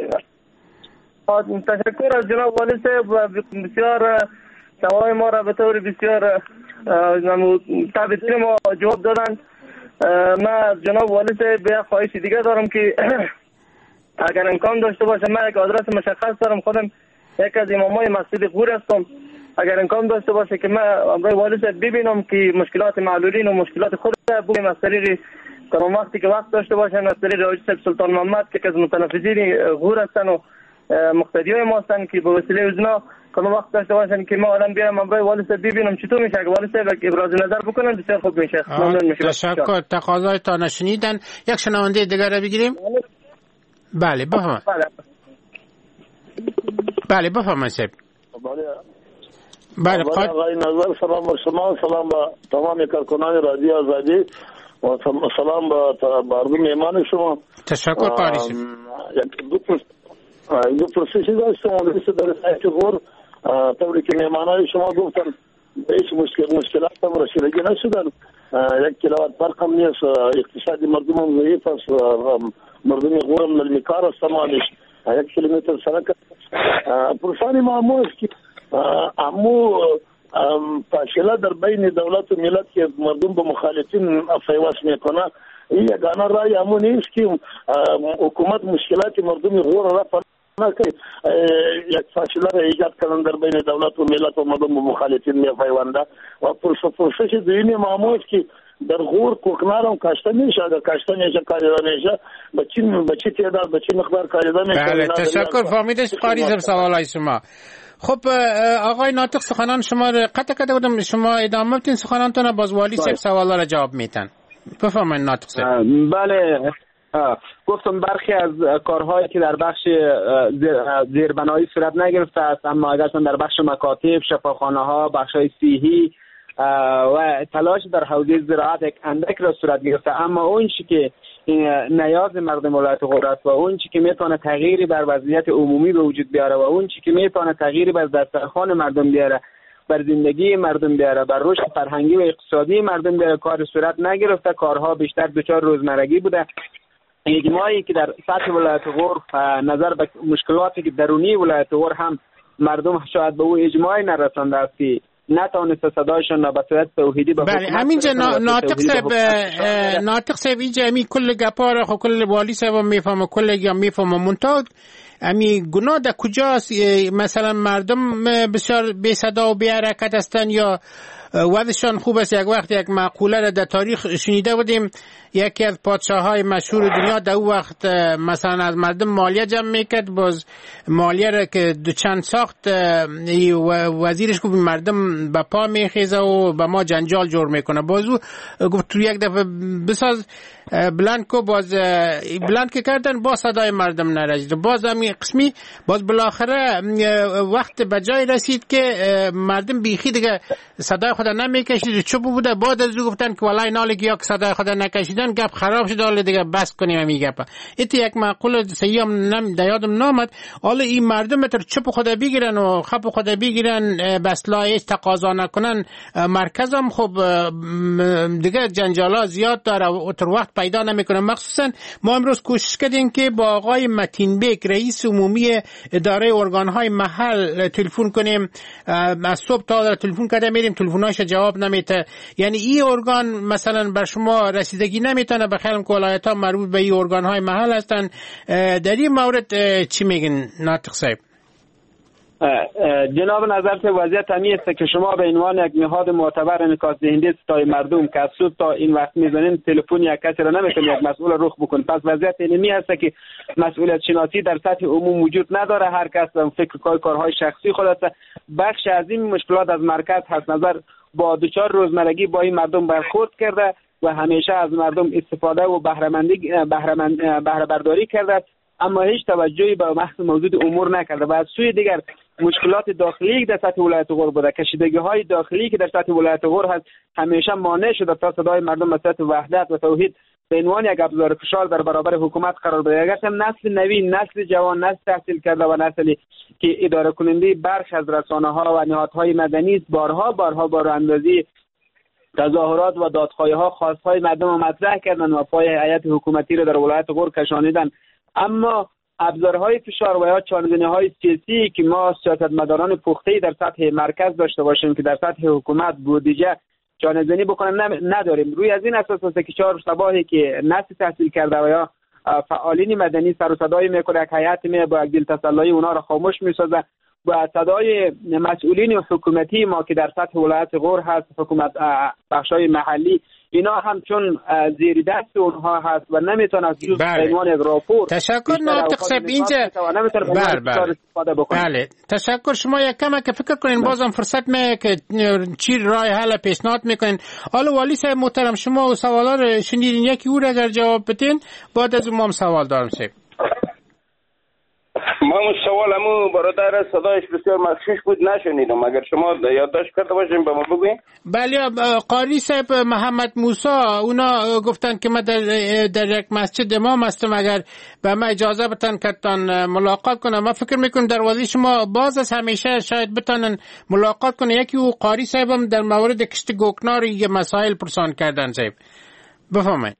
تشکر از جناب والی صاحب، بسیار سوالای ما را به طور بسیار تابعین ما جواب دادن. من از جناب والی صاحب به خواهش دیگه دارم که اگر امکان داشته باشه، من یک آدرس مشخص دارم، خودم یک از امامای مسجد غور هستم، اگر امکان داشته باشه که من امروز والی صاحب ببینم که مشکلات معلولین و مشکلات خود بگم از طریق کدام وقتی که وقت داشته باشن، از طریق حاجی صاحب سلطان محمد که از متنفذین غور هستن و مقتدیای ما هستن که به وسیله اونا کدام وقت داشته باشن که ما الان بیارم امروز والی صاحب ببینم چطور میشه. اگر والی صاحب ابراز نظر بکنن بسیار خوب میشه. ممنون میشم. تشکر. تقاضایتان شنیدن. یک شنونده دیگر رو بگیریم. بله بفرمایید. بله بفرمایید صاحب. بله آقای نظر، سلام بر شما، سلام با تمام کارکنان رادیو آزادی و سلام با مردم مهمان شما. تشکر قاری صاحب. دو پروسیسی داشتم اونجا در سایت غور طوری که مهمانای شما گفتن هیچ مشکل مشکلات هم رسیدگی نشدن. یک کلاوات فرق هم نیست، اقتصادی مردم هم ضعیف است، مردم غور هم للمیکار است، مالش یک کیلومتر سرک پرسانی معمول است که امو فاصله در بین دولت و ملت که مردم به مخالفین پیوست میکنه، این یگانه رای امو نیست که حکومت مشکلات مردم غور را نکنه، یک فاصله را ایجاد کردن در بین دولت و ملت و مردم به مخالفین میپیونده و پروسس دویمی معمول است که در غور کوکنار هم کاشته میشه، اگر کاشته میشه کاریده میشه به چی تعداد به چی مقدار کاریده میشه. بله تشکر. فهمیدش قاری صاحب سوالای شما. خب آقای ناطق سخنان شما رو قطع کرده بودم، شما ادامه بدین سخنانتون، باز والی صاحب سوالا را جواب میتن. بفرمایید ناطق صاحب. بله گفتم برخی از کارهایی که در بخش زیربنایی صورت نگرفته است، اما اگر در بخش مکاتب، شفاخانه ها، بخش های صحی و تلاش در حوزه زراعت یک اندک را صورت گرفته، اما اون چی که نیاز مردم ولایت غور است و اون چی که میتونه تغییری بر وضعیت عمومی به وجود بیاره و اون چی که میتونه تغییری بر دسترخوان مردم بیاره، بر زندگی مردم بیاره، بر رشد فرهنگی و اقتصادی مردم بیاره، کار صورت نگرفته. کارها بیشتر دچار روزمرگی بوده. اجماعی که در سطح ولایت غور نظر به مشکلاتی که درونی ولایت غور هم مردم شاید به او اجماعی نرسانده است که نتوانست صدایشان را به صورت توحیدی به بله همینجا ناطق صاحب ناطق صاحب اینجا امی کل گپاره خو کل والی صاحب میفهمه، کل یا میفهمه، منتها امی گناه در کجاست؟ مثلا مردم بسیار بی صدا و بی حرکت هستن یا وضعشان خوب است. یک وقت یک مقوله را در تاریخ شنیده بودیم، یکی از پادشاه‌های مشهور دنیا در اون وقت مثلا از مردم مالیه جمع میکرد، باز مالیه را که دو چند ساخت وزیرش گفت مردم به پا میخیزه و به ما جنجال جور میکنه. باز او گفت تو یک دفعه بساز بلند کو، باز بلند که کردن با صدای مردم نرسید. باز همین قسمی باز بالاخره وقت به جای رسید که مردم بیخی دیگه صدای خود نمیکشید، چوب بوده. بعد از او گفتن که والله ناله که یا صدای خود نکشیدن گپ خراب شد، حالا دیگه بس کنیم همین گپ. ایت یک معقوله صحیح هم نم دیادم نامد. حالا این مردم تر چوب خود بگیرن و خپ خود بگیرن، بس لایش تقاضا نکنن. مرکز هم خب دیگه جنجالا زیاد داره و تر وقت پیدا نمیکنه. مخصوصا ما امروز کوشش کردیم که با آقای متین بیگ رئیس عمومی اداره ارگانهای محل تلفن کنیم. از صبح تا تلفن کرده میریم، تلفناش جواب نمیده. یعنی این ارگان مثلا بر شما رسیدگی نمیتونه، بخیرم که ولایت‌ها مربوط به این ارگانهای محل هستن. در این مورد چی میگن ناطق صاحب؟ جناب نظرت وضعیت همی است که شما به عنوان یک نهاد معتبر انعکاس دهنده صدای مردم که از صبح تا این وقت میزنین تلفن یک کسی را نمیتونید یک مسئول رخ بکن. پس وضعیت اینمی است که مسئولیت شناسی در سطح عموم وجود نداره. هر کس فکر کار کارهای شخصی خود است. بخش از این مشکلات از مرکز هست نظر با دوچار روزمرگی با این مردم برخورد کرده و همیشه از مردم استفاده و بهره‌مندی بهره برداری کرده، اما هیچ توجهی به بحث موجود امور نکرده. و از سوی دیگر مشکلات داخلی در سطح ولایت غور بوده، کشیدگی های داخلی که در سطح ولایت غور هست همیشه مانع شده تا صدای مردم به سطح وحدت و توحید به عنوان یک ابزار فشار در برابر حکومت قرار بده. اگرچه نسل نوین، نسل جوان، نسل تحصیل کرده و نسلی که اداره کننده برخ از رسانه ها و نهادهای مدنی بارها بارها بار اندازی تظاهرات و دادخواهی ها خواستهای مردم را مطرح کردند و پای هیئت حکومتی را در ولایت غور کشانیدند، اما ابزارهای فشار و یا چانه‌زنی‌های سیاسی که ما سیاستمداران پخته‌ای در سطح مرکز داشته باشیم که در سطح حکومت بودجه چانه‌زنی بکنن نداریم. روی از این اساس است که چهار صباحی که نسل تحصیل کرده و یا فعالین مدنی سر و صدای میکنه، یک هیئت می با یک دل تسلای اونا را خاموش میسازه و صدای مسئولین حکومتی ما که در سطح ولایت غور هست، حکومت بخشای محلی، اینا هم چون زیر دست اونها هست و نمیتونه از جز عنوان یک راپور. تشکر ناطق صاحب. اینجا بله بله بله تشکر. شما یک کم که فکر کنین بازم فرصت می که چی راه حل پیشنهاد میکنین. حالا والی صاحب محترم، شما سوالا رو شنیدین، یکی او را اگر جواب بدین بعد از اون ما هم سوال دارم. صاحب ما سوالمو برادر صدایش بسیار مخشوش بود نشنیدم، اگر شما یادداشت کرده باشین به ما بگوین. بله قاری صاحب محمد موسی اونا گفتن که من در, در یک مسجد امام هستم، اگر به ما اجازه بتن که تان ملاقات کنم. ما فکر میکنم دروازه شما باز از همیشه شاید بتانن ملاقات کنه. یکی او قاری صاحب هم در مورد کشت گوکنار یه مسائل پرسان کردن. صاحب بفرمایید.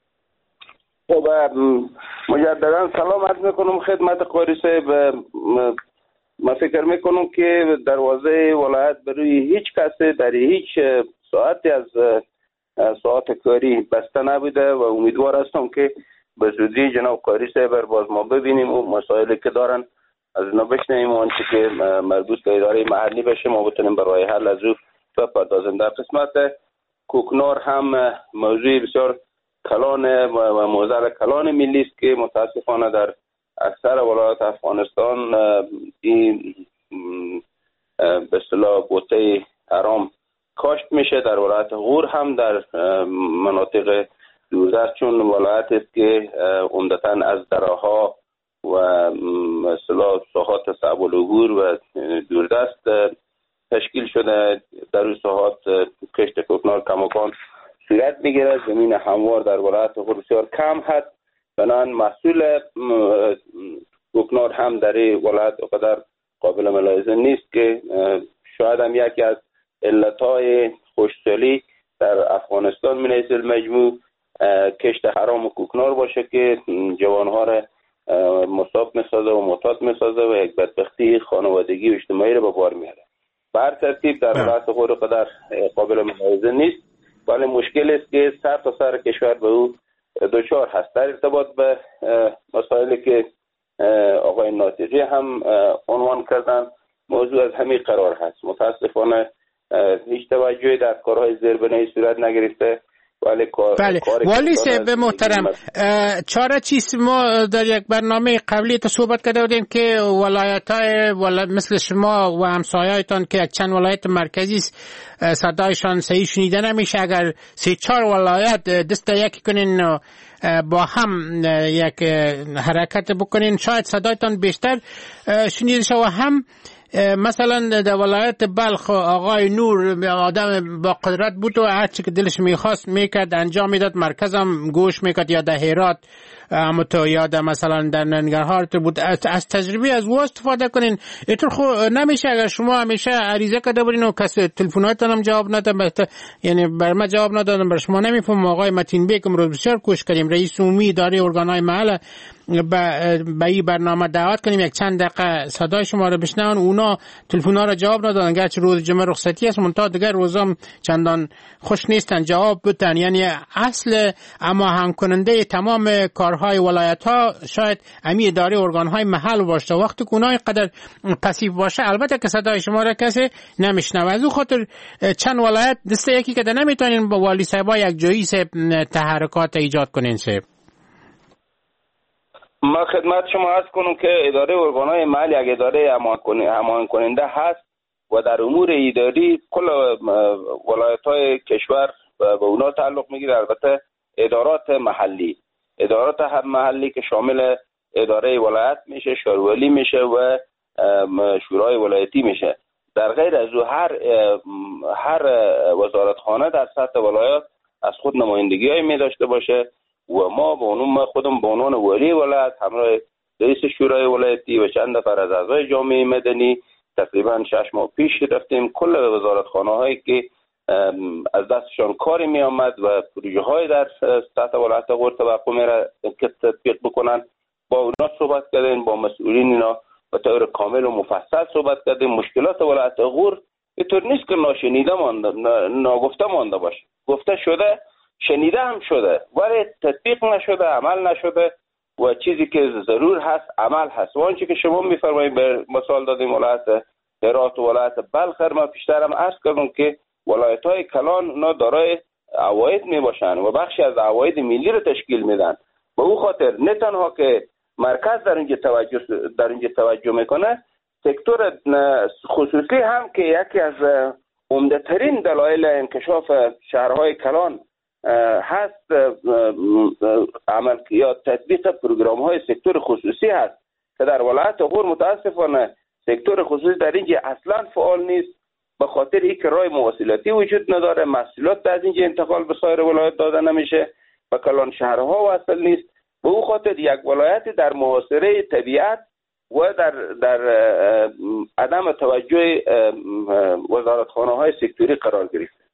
خب مجددا سلام عرض میکنم خدمت قاری صاحب. من فکر میکنم که دروازه ولایت برای هیچ کسی در هیچ ساعتی از ساعت کاری بسته نبوده و امیدوار هستم که به زودی جناب قاری صاحب باز ما ببینیم و مسائلی که دارن از اینا بشنویم و آنچه که مربوط به اداره محلی بشه ما بتونیم برای حل از او بپردازیم. در قسمت کوکنار هم موضوع بسیار کلان و موزل کلان ملی است که متاسفانه در اکثر ولایات افغانستان این به اصطلاح بوته حرام کاشت میشه. در ولایت غور هم در مناطق دوردست، چون ولایت است که عمدتاً از دراها و به اصطلاح ساحات صعب العبور و دوردست تشکیل شده، در اون ساحات کشت کوکنار کماکان صورت میگیره. زمین هموار در ولایت غور بسیار کم هست، بنابراین محصول کوکنار هم در ولایت قدر قابل ملاحظه نیست که شاید هم یکی از علتهای خوشسالی در افغانستان من حیث المجموع کشت حرام کوکنار باشه که جوانها را مصاب میسازه و معتاد میسازه و یک بدبختی خانوادگی و اجتماعی را به بار میاره. به هر ترتیب در ولایت غور قدر قابل ملاحظه نیست، ولی مشکل است که سر تا سر کشور به او دوچار هست. در ارتباط به مسائلی که آقای ناطقی هم عنوان کردن، موضوع از همین قرار هست. متاسفانه هیچ توجهی در کارهای زیربنایی صورت نگرفته. ولی کار بله والی صاحب محترم، چاره چیست؟ ما در یک برنامه قبلی تو صحبت کرده بودیم که ولایت‌های مثل شما و همسایه‌تان که چند ولایت مرکزی صدایشان صحیح شنیده نمیشه، اگر سه چهار ولایت دست یکی کنین با هم یک حرکت بکنین شاید صدایتان بیشتر شنیده شه. و هم مثلا در ولایت بلخ آقای نور آدم با قدرت بود و هر چی که دلش میخواست میکرد انجام میداد، مرکزم گوش میکرد، یا در هرات اما تو یاد مثلا در ننگرهار تو بود. از تجربه از او استفاده کنین. اینطور خو نمیشه اگر شما همیشه عریضه کرده بودین و کسی تلفناتون هم جواب نداد، یعنی بر ما جواب ندادن، بر شما نمیفهم. آقای متین بیگ امروز بسیار کوشش کردیم، رئیس عمومی اداره ارگانهای محل به این برنامه دعوت کنیم یک چند دقیقه صدای شما رو بشنون. اونا تلفن‌ها رو جواب ندادن، گرچه روز جمعه رخصتی است منتها دیگر روزام چندان خوش نیستن جواب بدن. یعنی اصل اما هم کننده تمام کارهای ولایت ها شاید امی اداره ارگانهای محل باشه. وقتی که اونها قدر پسیو باشه البته که صدای شما را کسی نمیشنوه. از اون خاطر چند ولایت دست یکی که نمیتونین با والی صاحبا یک جایی سه تحرکات ایجاد کنین. سه ما خدمت شما عرض کنم که اداره ارگانهای محلی یک اداره هماهنگ کننده هست و در امور اداری کل ولایت‌های کشور به اونا تعلق میگیره. البته ادارات محلی ادارات هم محلی که شامل اداره ولایت میشه، شورولی میشه و شورای ولایتی میشه. در غیر از او هر هر وزارتخانه در سطح ولایت از خود نمایندگی‌های می داشته باشه و ما به عنوان خودم به عنوان ولی ولایت همراه رئیس شورای ولایتی و چند نفر از اعضای جامعه مدنی تقریبا شش ماه پیش رفتیم کل وزارتخانه هایی که از دستشان کاری می آمد و پروژه های در سطح ولایت غور توقع می را که تطبیق بکنن با اونا صحبت کردیم، با مسئولین اینا به طور کامل و مفصل صحبت کردیم. مشکلات ولایت غور اینطور نیست که ناشنیده مانده ناگفته مانده باشه، گفته شده، شنیده هم شده ولی تطبیق نشده، عمل نشده و چیزی که ضرور هست عمل هست. و آنچه که شما میفرمایید به مثال دادیم ولایت هرات و ولایت بلخ، ما پیشترم عرض کردم که ولایت‌های کلان اونا دارای عواید می باشن و بخشی از عواید ملی رو تشکیل میدن. به او خاطر نه تنها که مرکز در اینجا توجه در اینجا توجه میکنه، سکتور خصوصی هم که یکی از عمده ترین دلایل انکشاف شهرهای کلان هست عمل یا تطبیق پروگرام های سکتور خصوصی هست که در ولایت غور متاسفانه سکتور خصوصی در اینجا اصلا فعال نیست به خاطر اینکه راه مواصلاتی وجود نداره، محصولات از اینجا انتقال به سایر ولایت داده نمیشه و کلان شهرها واصل نیست. به او خاطر یک ولایت در محاصره طبیعت و در در عدم توجه وزارتخانه های سکتوری قرار گرفته.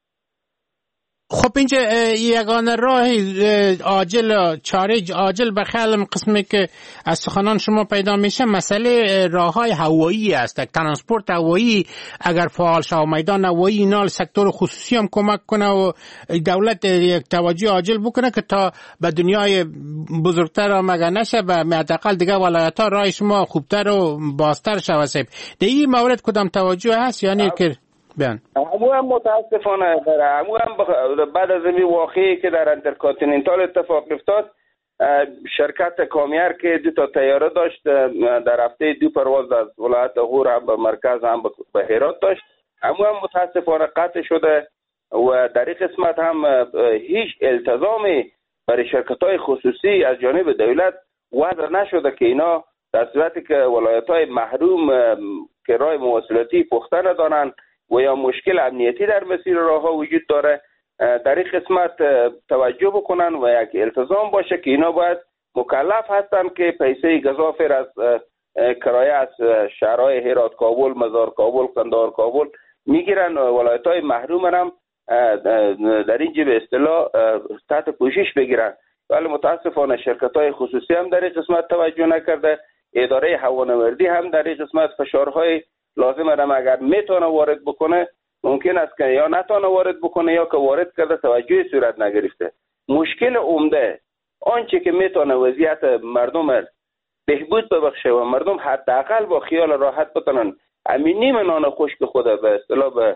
خب اینجا یگانه راه عاجل چاره عاجل به خیال قسمی که از سخنان شما پیدا میشه مسئله راههای هوایی است. ترانسپورت هوایی اگر فعال شه و میدان هوایی اینا سکتور خصوصی هم کمک کنه و دولت یک توجه عاجل بکنه که تا به دنیای بزرگتر هم اگر نشه و حداقل دیگه ولایت ها راه شما خوبتر و بازتر شوه. در این مورد کدام توجه هست یعنی که بیان همو هم متاسفانه داره. همو هم بعد از این واقعی که در انترکانتیننتال اتفاق افتاد، شرکت کامیار که دو تا طیاره داشت در هفته دو پرواز از ولایت غور هم به مرکز هم به هرات داشت، همو هم متاسفانه قطع شده و در این قسمت هم هیچ التزامی برای شرکت‌های خصوصی از جانب دولت وضع نشده که اینا در صورتی که ولایت‌های محروم که راه مواصلاتی پخته ندارن و یا مشکل امنیتی در مسیر راهها وجود داره در این قسمت توجه بکنن و یک التزام باشه که اینا باید مکلف هستن که پیسه گزافر از کرایه از شهرهای هرات کابل، مزار کابل، قندهار کابل میگیرن و ولایت‌های محروم هم در اینجا به اصطلاح تحت پوشش بگیرن. ولی متاسفانه شرکت‌های خصوصی هم در این قسمت توجه نکرده، اداره هوانوردی هم در این قسمت فشارهای لازم هم اگر میتونه وارد بکنه ممکن است که یا نتونه وارد بکنه یا که وارد کرده توجه صورت نگرفته. مشکل عمده آنچه که میتونه وضعیت مردم بهبود ببخشه و مردم حداقل با خیال راحت بتونن امینی منان خشک خود به اصطلاح به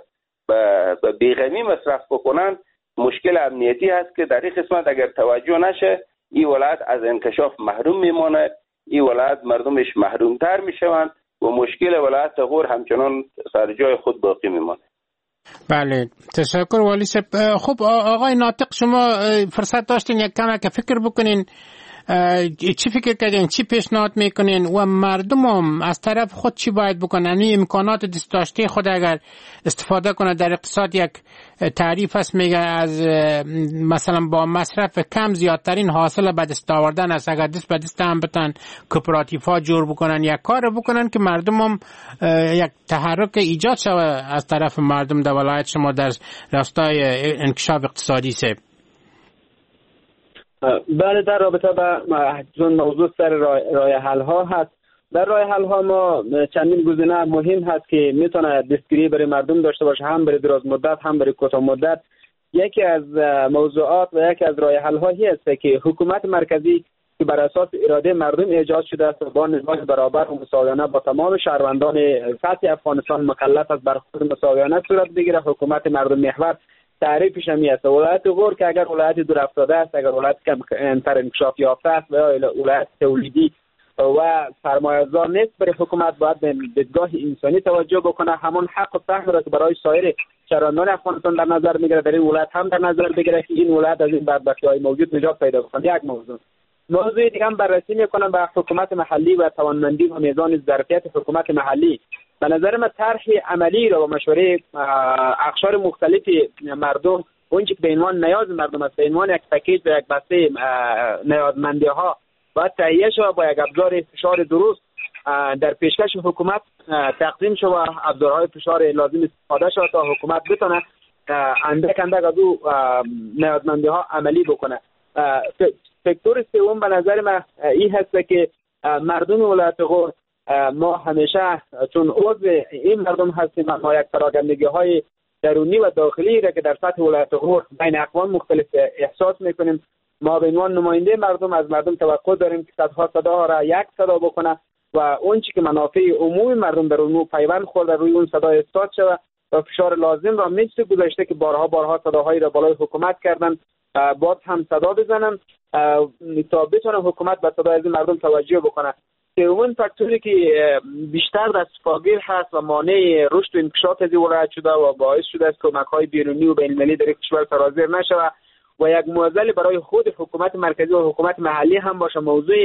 به بیغمی مصرف بکنن، مشکل امنیتی هست که در این قسمت اگر توجه نشه این ولایت از انکشاف محروم میمونه، این ولایت مردمش محرومتر میشوند و مشکل ولایت غور همچنان سر جای خود باقی میمونه. بله تشکر والی صاحب. خب آقای ناطق، شما فرصت داشتین یک کم که فکر بکنین، چی فکر کردین، چی پیشنهاد میکنین و مردم هم از طرف خود چی باید بکنن؟ یعنی امکانات دست داشته خود اگر استفاده کنه، در اقتصاد یک تعریف هست میگه از مثلا با مصرف کم زیادترین حاصل به دست آوردن است. اگر دست به دست هم بتن کوپراتیف ها جور بکنن، یک کار بکنن که مردم هم یک تحرک ایجاد شود از طرف مردم در ولایت شما در راستای انکشاف اقتصادی سه. بله، در رابطه با موضوع سر رای حل ها هست. در رای حل ها ما چندین گزینه مهم هست که میتونه دستگیری برای مردم داشته باشه، هم برای دراز مدت هم برای کوتاه مدت. یکی از موضوعات و یکی از رای حل ها هست که حکومت مرکزی که بر اساس اراده مردم ایجاد شده است با نظام برابر و مساویانه با تمام شهروندان سطح افغانستان مکلف است برخورد مساویانه صورت بگیره. حکومت مردم محور تعریفش هم است. ولایت غور که اگر ولایت دور افتاده است، اگر ولایت کم تر انکشاف یافته است و ولایت تولیدی و سرمایه‌گذار نیست، برای حکومت باید به دیدگاه انسانی توجه بکنه. همون حق و سهم را که برای سایر شهروندان افغانستان در نظر میگیره در این ولایت هم در نظر بگیره که این ولایت از این بدبختی‌های موجود نجات پیدا کنه. یک موضوع. موضوع دیگه هم بررسی میکنم به حکومت محلی و توانمندی و میزان ظرفیت حکومت محلی. به نظر من طرح عملی را با مشوره اقشار مختلفی مردم، اون که به عنوان نیاز مردم است، به عنوان یک پکیج و یک بسته نیازمندی ها باید تهیه شود، با یک ابزار فشار درست در پیشکش حکومت تقدیم شود، ابزارهای فشار لازم استفاده شود تا حکومت بتونه اندک اندک از او نیازمندی ها عملی بکنه. فکتور سوم به نظر من این هست که مردم ولایت غور، ما همیشه چون عضو این مردم هستیم، ما یک پراگندگی های درونی و داخلی را که در سطح ولایت غور بین اقوام مختلف احساس میکنیم. ما به عنوان نماینده مردم از مردم توقع داریم که صدها صدا را یک صدا بکنه و اون چی که منافع عمومی مردم در اون پیوند خورده روی اون صدا احساس شود و فشار لازم را مثل گذشته که بارها بارها صداهایی را بالای حکومت کردن باز هم صدا بزنن تا بتونه حکومت به صدای از مردم توجه بکنه. سومین فاکتوری که بیشتر دست فاگیر هست و مانع رشد و انکشاف از ولایت شده و باعث شده است کمک‌های بیرونی و بین‌المللی در کشور سرازیر نشود و یک معضل برای خود حکومت مرکزی و حکومت محلی هم باشه، موضوع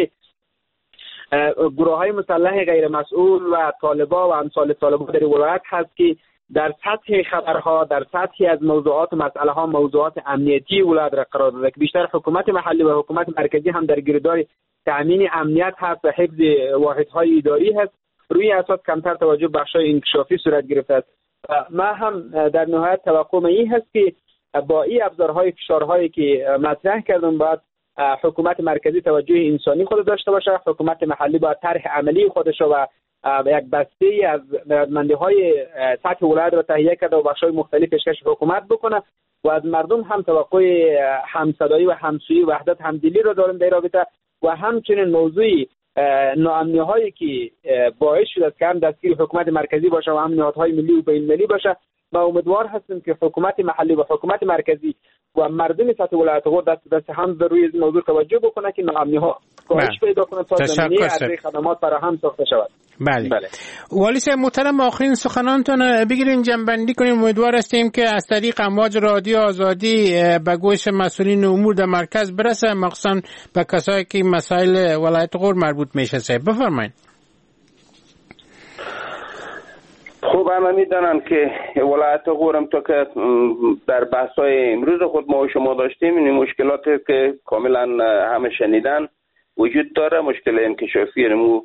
گروه‌های مسلح غیر مسئول و طالبا و امثال طالبا در ولایت هست که در سطح خبرها، در سطحی از موضوعات و مسئله ها موضوعات امنیتی ولایت را قرار داده که بیشتر حکومت محلی و حکومت مرکزی هم در گیردار تامین امنیت هست و حفظ واحدهای اداری هست. روی اساس کمتر توجه بخشای انکشافی صورت گرفته است. ما هم در نهایت توقع من این هست که با این ابزارهای فشارهایی که مطرح کردم باید حکومت مرکزی توجه انسانی خود داشته باشه، حکومت محلی باید طرح عملی خودش و یک بسته از نیازمندی‌های سطح ولایت را تهیه کرده و بخش‌های مختلف پیشکش حکومت بکنه و از مردم هم توقع همصدایی و همسویی و وحدت همدلی را داریم در رابطه و همچنین موضوع ناامنی‌هایی که باعث شده که هم دستگیر حکومت مرکزی باشه و هم نهادهای ملی و بین‌المللی باشه. ما امیدوار هستیم که حکومت محلی و حکومت مرکزی و مردم سطح ولایت غور دست دست هم به روی این موضوع توجه بکنه که ناامنی‌ها کاهش پیدا کنه تا زمینه ارزی خدمات فراهم ساخته شود. بله. بله. والی صاحب محترم، آخرین سخنانتون بگیرین جنبندی کنیم. امیدوار هستیم که از طریق امواج رادیو آزادی به گوش مسئولین امور در مرکز برسه، مخصوصا به کسایی که مسائل ولایت غور مربوط میشه. صاحب بفرمایید. خوب همه میدانن که ولایت غور هم تا که در بحث‌های امروز خود ما و شما داشتیم این مشکلاتی که کاملا همه شنیدن وجود داره. مشکل انکشافی نمو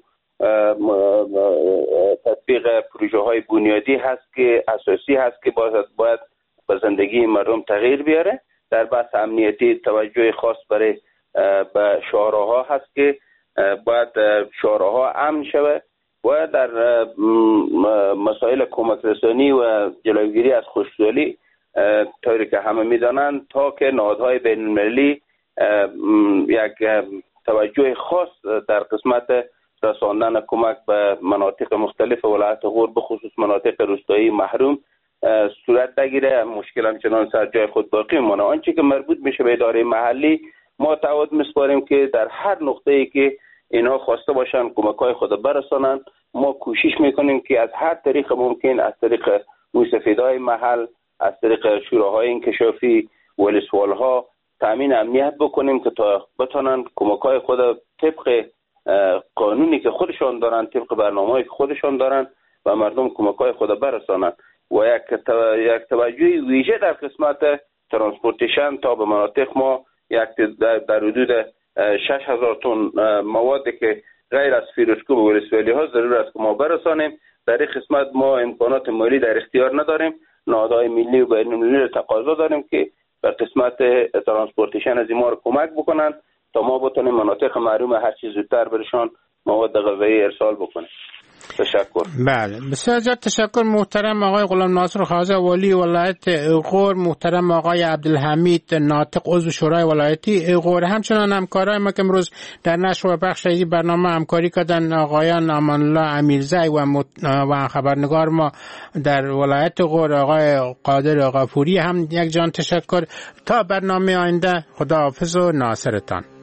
تطبیق پروژه های بنیادی هست که اساسی هست که باید باید به زندگی مردم تغییر بیاره. در بحث امنیتی توجه خاص برای به شهرها هست که باید شهرها امن شود و در مسائل کمک رسانی و جلوگیری از خشکسالی طوری که همه میدانند تا که نهادهای بین المللی یک توجه خاص در قسمت رساندن کمک به مناطق مختلف ولایت غور به خصوص مناطق روستایی محروم صورت بگیره، مشکل همچنان سر جای خود باقی میمونه. آنچه که مربوط میشه به اداره محلی، ما تعهد میسپاریم که در هر نقطه‌ای که اینها خواسته باشن کمک‌های خود برسانند. ما کوشش میکنیم که از هر طریق ممکن، از طریق موسفیدهای محل، از طریق شوراهای انکشافی، ولسوالها تامین امنیت بکنیم که تا بتونن کمک‌های خود طبق قانونی که خودشان دارن، طبق برنامه‌ای که خودشان دارن و مردم کمک‌های خود برسانند. و یک یک توجه ویژه در قسمت ترانسپورتیشن تا به مناطق ما یک در حدود شش هزار تن موادی که غیر از فیروزکوب و ولسوالی ها ضرور است که ما برسانیم. در این قسمت ما امکانات مالی در اختیار نداریم. نهادهای ملی و بین المللی تقاضا داریم که در قسمت ترانسپورتیشن از ما رو کمک بکنن تا ما بتونیم مناطق محروم هر چیز زودتر برشان مواد غذایی ارسال بکنیم. تشکر. بله بسیار زیاد تشکر محترم آقای غلام ناصر خواجه والی ولایت غور، محترم آقای عبدالحمید ناطق عضو شورای ولایتی غور، همچنان همکارای ما که امروز در نشر و پخش این برنامه همکاری کردن آقایان امان الله امیرزی و مت... و خبرنگار ما در ولایت غور آقای قادر غفوری هم یک جان تشکر. تا برنامه آینده خداحافظ و ناصرتان.